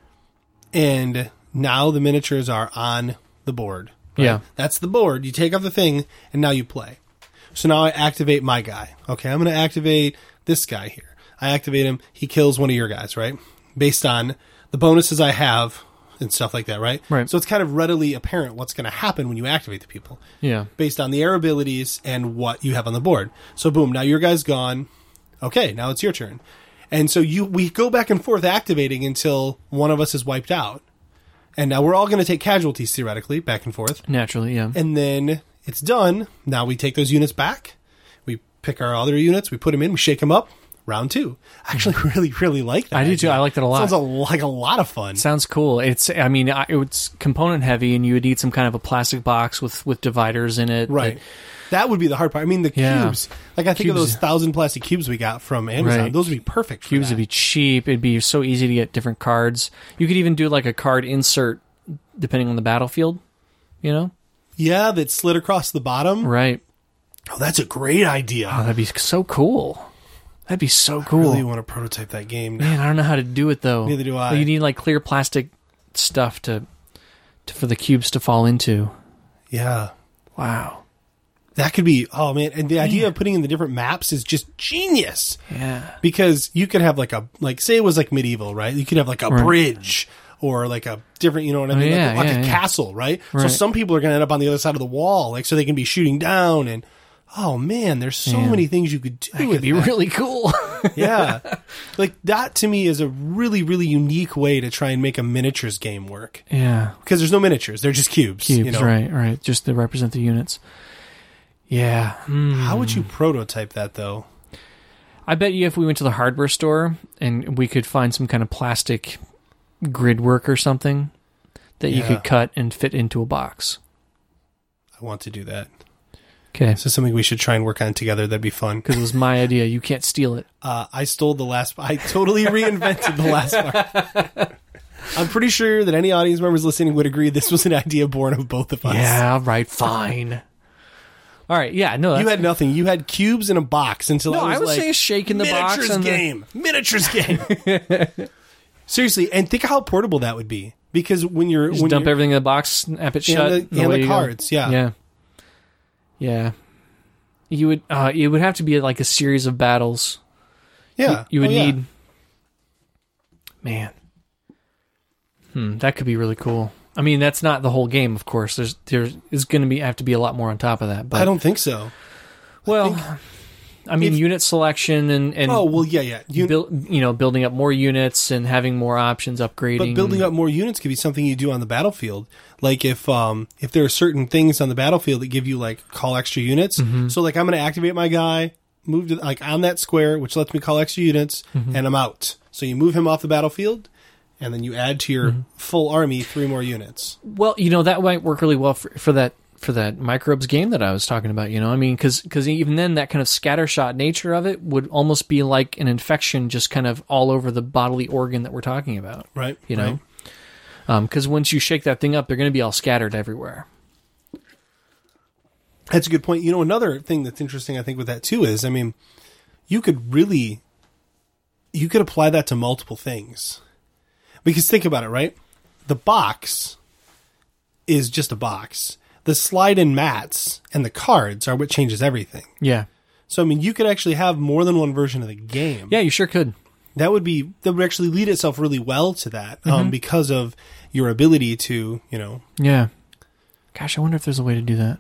and now the miniatures are on the board. Right? Yeah. That's the board. You take off the thing, and now you play. So now I activate my guy. Okay, I'm going to activate this guy here. I activate him. He kills one of your guys, right? Based on the bonuses I have and stuff like that, right? Right. So it's kind of readily apparent what's going to happen when you activate the people. Yeah. Based on the air abilities and what you have on the board. So boom, now your guy's gone. Okay, now it's your turn. And so you we go back and forth activating until one of us is wiped out. And now we're all going to take casualties, theoretically, back and forth. Naturally, yeah. And then it's done. Now we take those units back. We pick our other units. We put them in. We shake them up. Round two. I actually really, really like that. I do too. I like that a lot. Sounds a, like a lot of fun. Sounds cool. It's, I mean, I- it's component heavy, and you would need some kind of a plastic box with, with dividers in it. Right. That- That would be the hard part. I mean, the Yeah. cubes. Like, I think of Cubes. those thousand plastic cubes we got from Amazon. Right. Those would be perfect for Cubes that. would be cheap. It'd be so easy to get different cards. You could even do like a card insert depending on the battlefield, you know? Yeah, that slid across the bottom. Right. Oh, that's a great idea. Oh, that'd be so cool. That'd be so I cool. really want to prototype that game. Man, I don't know how to do it though. Neither do I. Well, you need like clear plastic stuff to, to for the cubes to fall into. Yeah. Wow. That could be, oh man, and the idea of putting in the different maps is just genius. Yeah. Because you could have like a, like, say it was like medieval, right? You could have like a Right. bridge or like a different, you know what I Oh, mean? yeah, like like yeah, a yeah. castle, right? So Right. some people are going to end up on the other side of the wall, like, so they can be shooting down and, oh man, there's so Man. many things you could do That with could be that. really cool. Yeah. Like that to me is a really, really unique way to try and make a miniatures game work. Yeah. Because there's no miniatures, they're just cubes. Cubes, you know? right, right. Just to represent the units. Yeah. Hmm. How would you prototype that though? I bet you if we went to the hardware store and we could find some kind of plastic grid work or something that you Yeah. could cut and fit into a box. I want to do that. Okay. This is something we should try and work on together. That'd be fun. Because it was my idea. You can't steal it. Uh, I stole the last. I totally reinvented the last part. I'm pretty sure that any audience members listening would agree this was an idea born of both of us. Yeah, right. Fine. All right. Yeah, no. You that's- had nothing. You had cubes in a box until No, I was, I was like, saying shake in the box miniatures and the- game. Miniatures game. Seriously, and think how portable that would be. Because when you're Just when dump you're, everything in the box, snap it shut. the- and and away the you go. cards, yeah. Yeah. Yeah. You would. Uh, it would have to be like a series of battles. yeah, You would Oh, yeah. need. Man. Hmm. That could be really cool. I mean, that's not the whole game, of course. There's there is going to be have to be a lot more on top of that. But I don't think so. well, I, mean, if- unit selection and and Oh well, yeah, yeah. You, build, you know, building up more units and having more options, upgrading. But building up more units could be something you do on the battlefield. Like if um if there are certain things on the battlefield that give you like call extra units. Mm-hmm. So like I'm going to activate my guy, move to like on that square, which lets me call extra units, Mm-hmm. and I'm out. So you move him off the battlefield, and then you add to your Mm-hmm. full army three more units. Well, you know, that might work really well for, for that for that microbes game that I was talking about. You know, I mean, because even then, that kind of scattershot nature of it would almost be like an infection, just kind of all over the bodily organ that we're talking about. Right. You right. know, because once you shake that thing up, they're going to be all scattered everywhere. That's a good point. You know, another thing that's interesting, I think, with that too is, I mean, you could really, you could apply that to multiple things. Because think about it, right? The box is just a box. The slide-in mats and the cards are what changes everything. Yeah, So, I mean, you could actually have more than one version of the game. yeah, you sure could. That would be, that would actually lead itself really well to that, Mm-hmm. um, because of your ability to, you know, Yeah. Gosh, I wonder if there's a way to do that.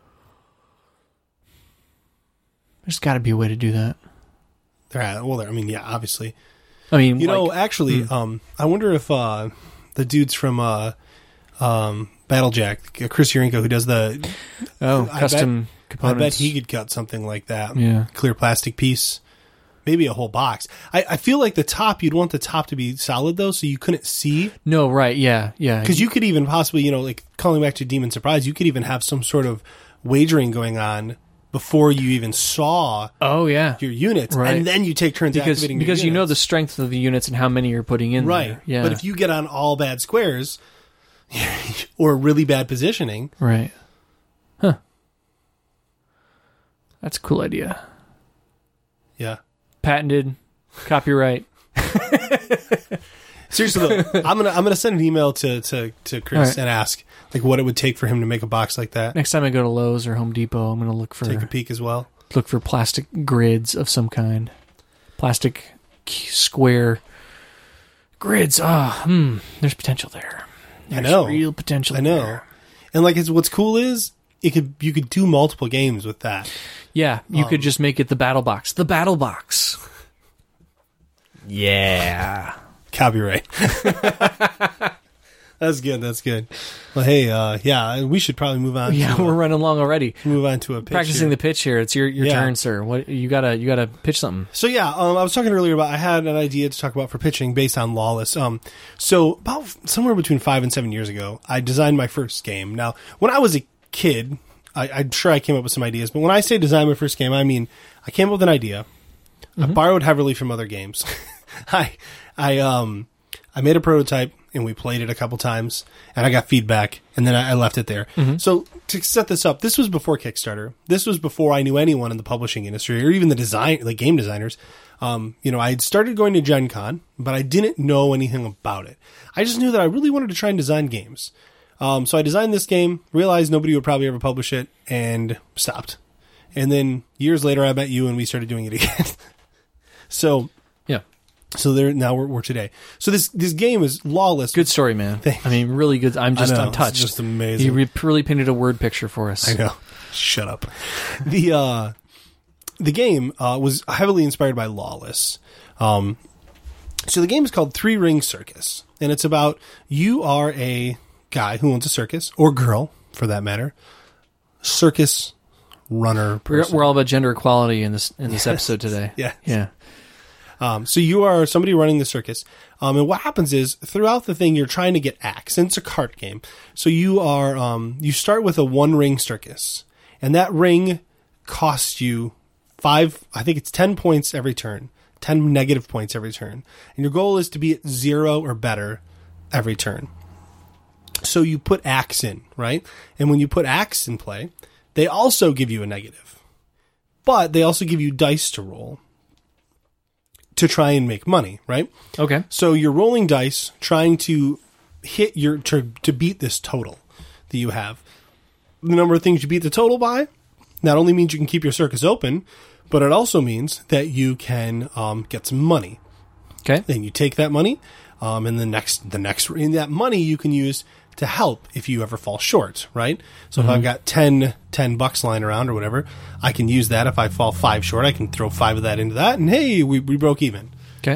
There's got to be a way to do that. there- well, there, I mean, yeah, obviously. I mean, You know, like- actually, Hmm. um, I wonder if uh, the dudes from uh, um, Battlejack, Chris Urinko, who does the, oh, I custom I components. bet he could cut something like that. Yeah. Clear plastic piece. Maybe a whole box. I, I feel like the top, you'd want the top to be solid, though, so you couldn't see. No, right? Yeah, yeah. Because you could even possibly, you know, like calling back to Demon Surprise, you could even have some sort of wagering going on before you even saw Oh, yeah. your units. Right. And then you take turns Because activating because your you know the units. strength of the units and how many you're putting in Right. there. Yeah. But if you get on all bad squares or really bad positioning, right. That's a cool idea. Yeah. Patented, copyright. Seriously though, I'm gonna I'm gonna send an email to to, to Chris All right. and ask like what it would take for him to make a box like that. Next time I go to Lowe's or Home Depot, I'm gonna look for Take a peek as well. look for plastic grids of some kind. Plastic square grids. Ah, hmm. There's potential there. I There's know. real potential. I know. there. And like it's what's cool is it could you could do multiple games with that. Yeah, you Um, could just make it the battle box. The battle box. Yeah. Copyright. That's good. That's good. Well, hey, uh, yeah, we should probably move on. Yeah, to, we're uh, running long already. move on to a pitch Practicing here. the pitch here. It's your your Yeah. turn, sir. What you gotta you gotta pitch something. So yeah, um, I was talking earlier about I had an idea to talk about for pitching based on Lawless. Um, so about somewhere between five and seven years ago, I designed my first game. Now, when I was a kid, I, I'm sure I came up with some ideas, but when I say design my first game, I mean I came up with an idea. I borrowed heavily from other games. I I um I made a prototype and we played it a couple times and I got feedback and then I, I left it there. So to set this up, this was before Kickstarter. This was before I knew anyone in the publishing industry or even the design, like game designers. Um, you know, I had started going to Gen Con, but I didn't know anything about it. I just knew that I really wanted to try and design games. Um, so I designed this game, realized nobody would probably ever publish it, and stopped. And then years later, I met you and we started doing it again. So, Yeah. so there now we're, we're today. So this this game is Lawless. Good story, man. Thanks. I mean, really good. I'm just I know, I'm it's touched. just amazing. You re- really painted a word picture for us. I know. Shut up. The uh, the game uh, was heavily inspired by Lawless. Um, so the game is called Three Ring Circus, and it's about you are a guy who owns a circus or girl, for that matter, circus runner. We're, Person. we're all about gender equality in this in this episode today. Yeah. Yeah. Um, so you are somebody running the circus. Um, and what happens is throughout the thing, you're trying to get acts, and it's a cart game. So you are, um, you start with a one ring circus, and that ring costs you five, I think it's ten points every turn, ten negative points every turn. And your goal is to be at zero or better every turn. So you put acts in, right? And when you put acts in play, they also give you a negative, but they also give you dice to roll to try and make money, right? Okay. So you're rolling dice, trying to hit your to, to beat this total that you have. The number of things you beat the total by not only means you can keep your circus open, but it also means that you can um, get some money. Okay. Then you take that money, um, and the next the next and that money you can use to help if you ever fall short, right? So if I've got ten, ten bucks lying around or whatever, I can use that. If I fall five short, I can throw five of that into that, and hey, we, we broke even. Okay.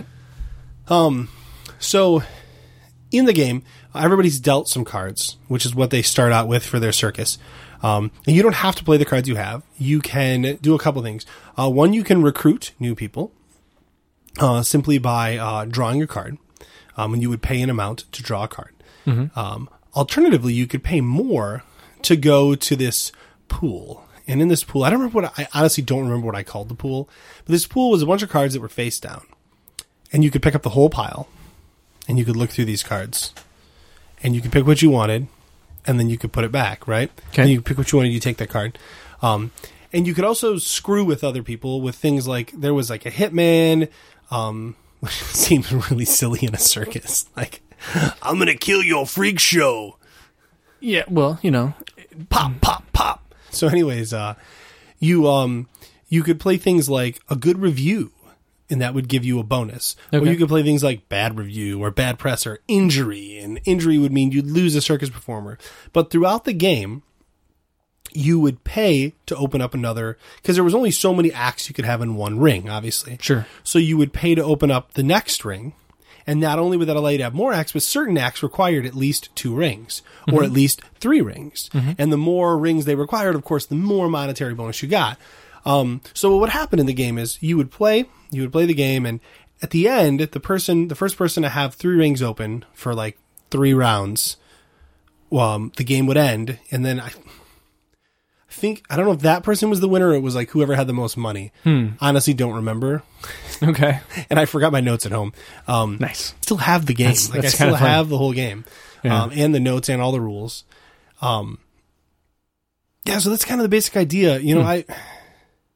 So in the game, everybody's dealt some cards, which is what they start out with for their circus. Um, and you don't have to play the cards you have. You can do a couple things. Uh, one, you can recruit new people uh, simply by uh, drawing a card, um, and you would pay an amount to draw a card. Um, alternatively, you could pay more to go to this pool. And in this pool, I don't remember what, I honestly don't remember what I called the pool, but this pool was a bunch of cards that were face down. And you could pick up the whole pile, and you could look through these cards, and you could pick what you wanted, and then you could put it back, right? Okay. And you pick what you wanted, you take that card. Um, and you could also screw with other people with things like, there was like a hitman, um, which seems really silly in a circus. Like, I'm gonna kill your freak show. Yeah. Well, you know. Pop, pop, pop. So anyways, uh, you, um, you could play things like a good review, and that would give you a bonus. Or Okay. you could play things like bad review or bad press or injury. And injury would mean you'd lose a circus performer. But throughout the game, you would pay to open up another, because there was only so many acts you could have in one ring, obviously. Sure. So you would pay to open up the next ring. And not only would that allow you to have more acts, but certain acts required at least two rings or at least three rings. And the more rings they required, of course, the more monetary bonus you got. Um, so what would happen in the game is you would play, you would play the game, and at the end, the person, the first person to have three rings open for like three rounds, um, the game would end. And then I think, I don't know if that person was the winner or it was like whoever had the most money. Honestly, don't remember. Okay. And I forgot my notes at home. Um, Nice. Still have the game. That's- like that's I still kinda fun. have the whole game, Yeah. um, and the notes and all the rules. Um, yeah. So that's kind of the basic idea. You know, Hmm. I,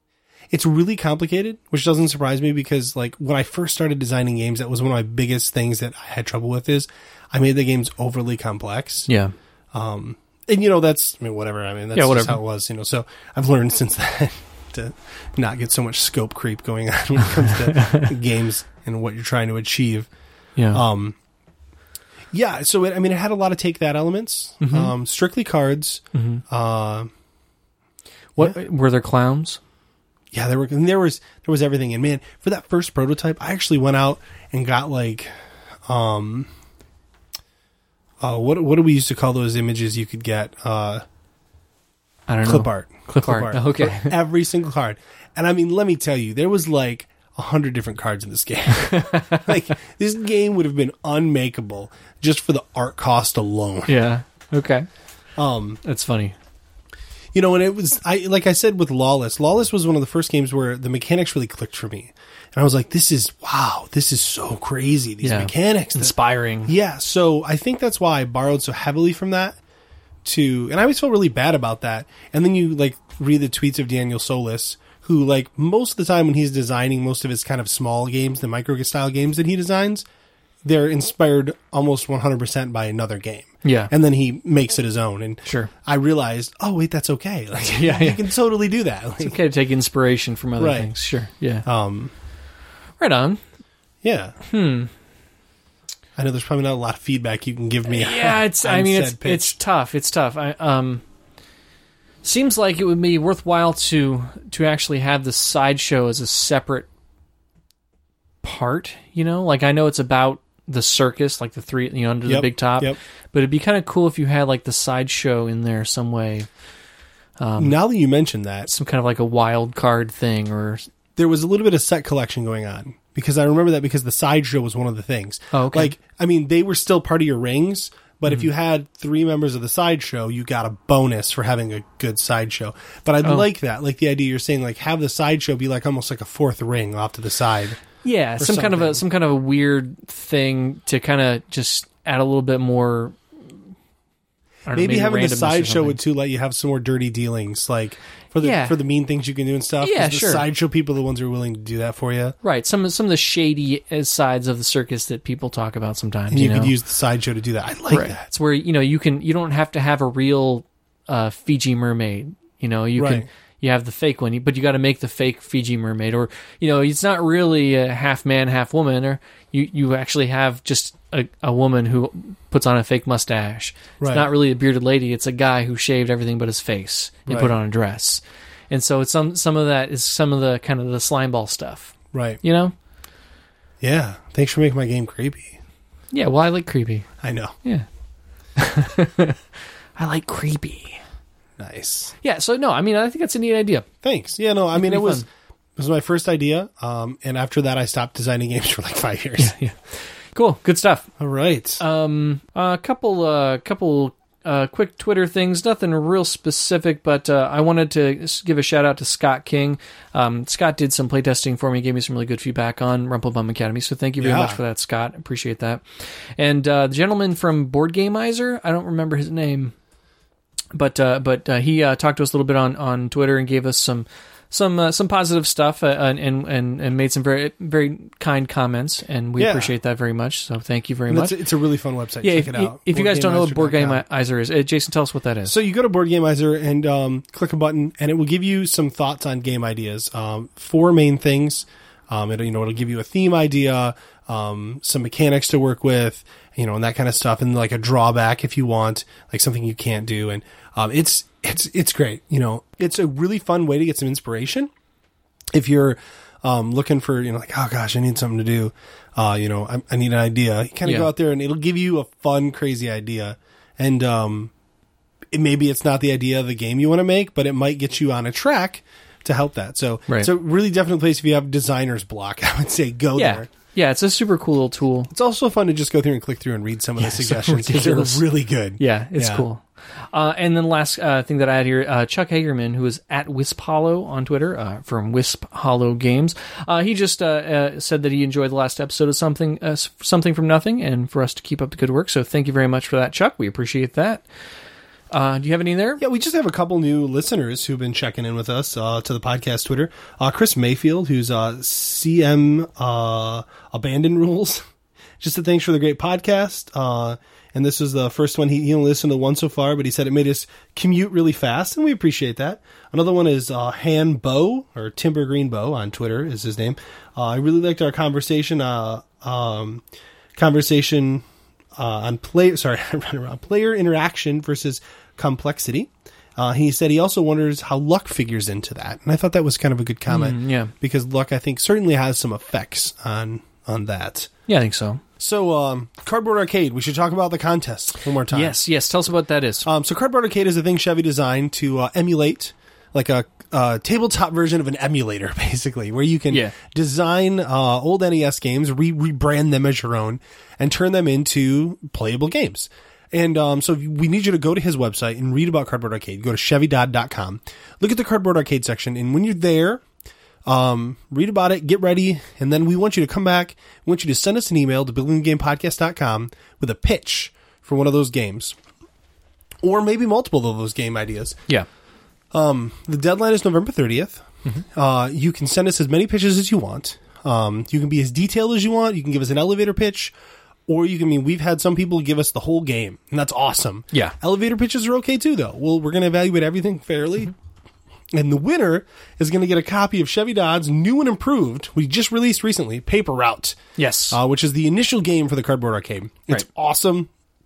it's really complicated, which doesn't surprise me because like when I first started designing games, that was one of my biggest things that I had trouble with is I made the games overly complex. Yeah. Um, and you know, that's, I mean, whatever. I mean, that's Yeah, just whatever. how it was, you know, so I've learned since then to not get so much scope creep going on when it comes to games and what you're trying to achieve. Yeah. Um, yeah. So it, I mean, it had a lot of take that elements, Mhm. um, strictly cards. hmm Uh, What yeah. were there clowns? Yeah, there were and there was there was everything. And man, for that first prototype, I actually went out and got like, um, uh, what what do we used to call those images you could get? Uh, I don't clip know. art, Clip art. Okay. for every single card. And I mean, let me tell you, there was like a hundred different cards in this game. Like this game would have been unmakeable just for the art cost alone. Yeah. Okay. Um, That's funny. You know, and it was, I like I said with Lawless, Lawless was one of the first games where the mechanics really clicked for me. And I was like, this is, wow, this is so crazy. These Yeah. mechanics. that- Inspiring. yeah, so I think that's why I borrowed so heavily from that to, and I always felt really bad about that. And then you like read the tweets of Daniel Solis, who like most of the time when he's designing most of his kind of small games, the micro style games that he designs, they're inspired almost one hundred percent by another game. Yeah. And then he makes it his own. And Sure. I realized, oh wait, that's okay. Like, Yeah, you yeah. can totally do that. Like, It's okay to take inspiration from other Right. things. Sure. Yeah. um, Right on. yeah. Hmm. I know there's probably not a lot of feedback you can give me. Yeah, it's. I on mean, said it's pitch. it's tough. It's tough. I um. Seems like it would be worthwhile to to actually have the sideshow as a separate part. You know, like I know it's about the circus, like the three, you know, under the Yep, big top. yep. But it'd be kind of cool if you had like the sideshow in there some way, Now that you mention that, some kind of like a wild card thing, or there was a little bit of set collection going on because I remember that because the sideshow was one of the things. Oh, okay. Like, I mean, they were still part of your rings, but if you had three members of the sideshow, you got a bonus for having a good sideshow. But I Oh. like that, like the idea you're saying, like have the sideshow be like almost like a fourth ring off to the side. yeah, some kind of a something. some kind of a weird thing to kind of just add a little bit more. I don't know, Maybe having the randomness or sideshow something. would too let you have some more dirty dealings, like for the Yeah. for the mean things you can do and stuff. 'cause Yeah, the sure. sideshow people are the ones who are willing to do that for you, Right, some of some of the shady uh, sides of the circus that people talk about sometimes. and you, you know? could use the sideshow to do that. I like right. that. It's where you know you can you don't have to have a real uh, Fiji mermaid. You know, you Right. can you have the fake one, but you got to make the fake Fiji mermaid, or you know, it's not really a half man, half woman, or you you actually have just a, a woman who puts on a fake mustache. Right. It's not really a bearded lady; it's a guy who shaved everything but his face and Right. put on a dress. And so it's some some of that is some of the kind of the slime ball stuff. Right. You know? Yeah. Thanks for making my game creepy. Yeah. Well, I like creepy. I know. Yeah. I like creepy. Nice. Yeah, so no, I mean, I think that's a neat idea. Thanks. Yeah, no, I mean, could it be was fun. it was my first idea, um, and after that, I stopped designing games for like five years. Yeah. Cool, good stuff. All right. Um, a couple, uh, couple, uh, quick Twitter things. Nothing real specific, but uh, I wanted to s- give a shout out to Scott King. Um, Scott did some playtesting for me, gave me some really good feedback on Rumplebum Academy. So thank you very Yeah. much for that, Scott. Appreciate that. And uh, the gentleman from Board Gameizer, I don't remember his name. But uh, but uh, he uh, talked to us a little bit on, on Twitter and gave us some some uh, some positive stuff uh, and, and and made some very very kind comments, and we Yeah. appreciate that very much. So thank you very And much. it's, it's a really fun website. Yeah, Check if, it out. if you guys don't know what Board board game Gameizer is, uh, Jason, tell us what that is. So you go to Board Gameizer and um, click a button, and it will give you some thoughts on game ideas. Um, four main things. Um, it, you know, it'll give you a theme idea, um, some mechanics to work with, you know, and that kind of stuff, and like a drawback if you want, like something you can't do, and um, it's it's it's great. You know, it's a really fun way to get some inspiration if you're um, looking for, you know, like, oh gosh, I need something to do. Uh, you know, I, I need an idea. You kind of Yeah. go out there, and it'll give you a fun, crazy idea, and um, it, maybe it's not the idea of the game you want to make, but it might get you on a track to help that. So Right. it's a really definite place if you have designer's block. I would say go yeah, there. yeah, it's a super cool little tool. It's also fun to just go through and click through and read some of the so suggestions because they're ridiculous. really good. Yeah, it's Yeah. cool. Uh, and then last uh, thing that I had here, uh, Chuck Hagerman, who is at Wisp Hollow on Twitter uh, from Wisp Hollow Games, uh, he just uh, uh, said that he enjoyed the last episode of something uh, something from nothing, and for us to keep up the good work. So thank you very much for that, Chuck. We appreciate that. Uh, do you have any there? Yeah, we just have a couple new listeners who've been checking in with us uh, to the podcast Twitter. Uh, Chris Mayfield, who's uh, C M uh, Abandon Rules. Just a thanks for the great podcast. Uh, and this is the first one. He, he only listened to one so far, but he said it made his commute really fast, and we appreciate that. Another one is uh, Han Bow, or Timber Green Bow on Twitter is his name. Uh, I really liked our conversation. Uh, um, conversation uh, on play. Sorry, I ran around player interaction versus complexity. Uh, he said he also wonders how luck figures into that, and I thought that was kind of a good comment. Mm, yeah, because luck, I think, certainly has some effects on on that. Yeah, I think so. So, um, Cardboard Arcade, we should talk about the contest one more time. Yes, yes. Tell us what that is. Um, so Cardboard Arcade is a thing Chevy designed to uh, emulate, like a uh, tabletop version of an emulator, basically, where you can Yeah. design uh, old N E S games, re- rebrand them as your own, and turn them into playable games. And um, so we need you to go to his website and read about Cardboard Arcade. Go to chevy dodd dot com. Look at the Cardboard Arcade section, and when you're there, Um, read about it, get ready, and then we want you to come back. We want you to send us an email to building the game podcast dot com with a pitch for one of those games. Or maybe multiple of those game ideas. Yeah. Um, the deadline is November thirtieth. Mm-hmm. Uh, you can send us as many pitches as you want. Um, you can be as detailed as you want. You can give us an elevator pitch. Or you can, I mean, we've had some people give us the whole game, and that's awesome. Yeah. Elevator pitches are okay too, though. Well, we're going to evaluate everything fairly. Mm-hmm. And the winner is going to get a copy of Chevy Dodd's new and improved, we just released recently, Paper Route. Yes. Uh, which is the initial game for the Cardboard Arcade. It's Right. awesome.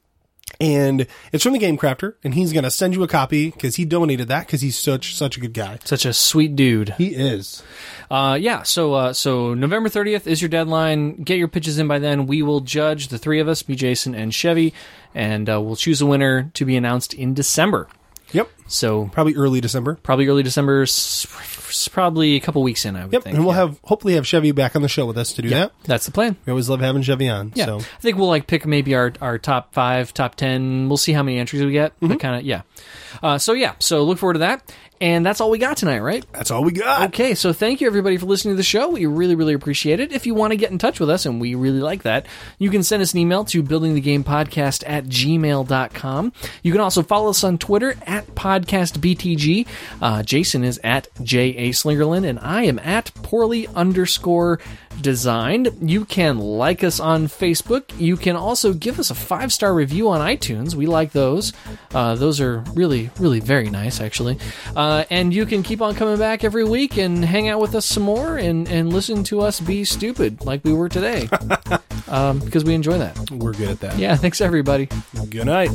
And it's from the Game Crafter, and he's going to send you a copy because he donated that because he's such such a good guy. Such a sweet dude. He is. Uh, yeah, so uh, so November thirtieth is your deadline. Get your pitches in by then. We will judge, the three of us, me, Jason, and Chevy, and uh, we'll choose a winner to be announced in December. Yep. So Probably early December. probably early December, s- s- probably a couple weeks in, I would Yep. think. And we'll yeah. have hopefully have Chevy back on the show with us to do that. That's the plan. We always love having Chevy on. Yeah, So. I think we'll like pick maybe our, our top five, top ten. We'll see how many entries we get. Mm-hmm. But kind of, yeah. Uh, so yeah, so look forward to that. And that's all we got tonight, right? That's all we got. Okay, so thank you everybody for listening to the show. We really, really appreciate it. If you want to get in touch with us, and we really like that, you can send us an email to buildingthegamepodcast at gmail dot com. You can also follow us on Twitter at podcastbtg. Uh, Jason is at J A Slingerland, and I am at poorly underscore designed. You can like us on Facebook. You can also give us a five-star review on iTunes. We like those. Uh, those are really, really very nice, actually. Uh, and you can keep on coming back every week and hang out with us some more and, and listen to us be stupid like we were today. um, because we enjoy that. We're good at that. Yeah, thanks everybody. Good night.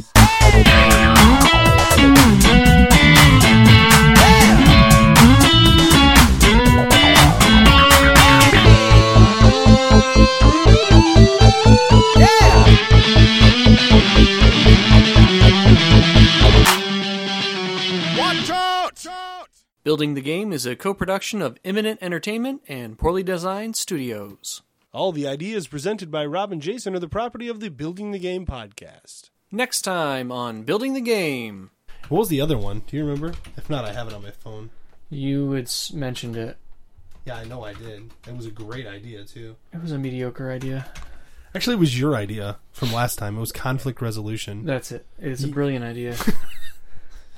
Building the Game is a co-production of Imminent Entertainment and Poorly Designed Studios. All the ideas presented by Rob and Jason are the property of the Building the Game podcast. Next time on Building the Game. What was the other one? Do you remember? If not, I have it on my phone. You had s- mentioned it. Yeah, I know I did. It was a great idea, too. It was a mediocre idea. Actually, it was your idea from last time. It was conflict resolution. That's it. It's a brilliant idea.